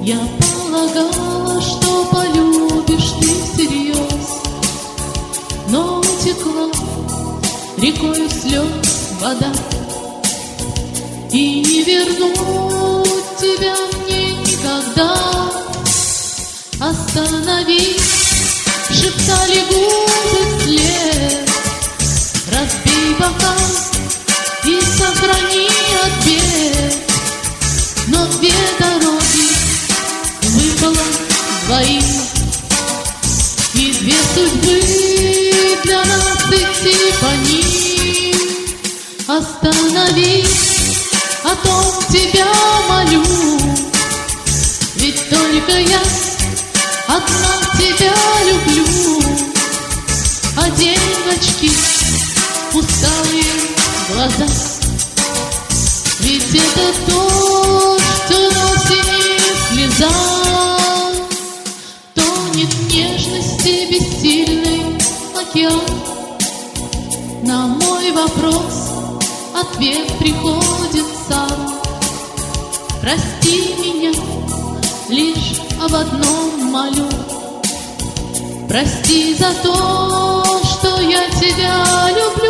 Я полагала, что полюбишь ты всерьез, но утекла рекою слез вода, и не вернуть тебя мне никогда. Остановись, шептали губы вслед, разбей бокал и сохрани от бед. Но две дороги выпало двоим, и две судьбы для нас идти по ним. Остановись, о том тебя молю, ведь только я одна тебя люблю. Одень очки, усталые глаза, ведь это то, что носит слеза. Тонет в нежности бессильный океан. На мой вопрос ответ приходит сам. Прости меня, лишь об одном молю. Прости за то, что я тебя люблю.